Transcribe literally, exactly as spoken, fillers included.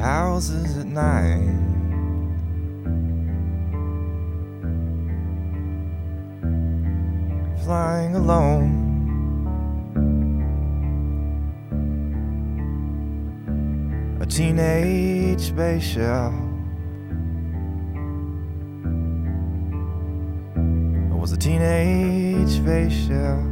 houses at night. Flying alone. A teenage space shell. I was a teenage space shell.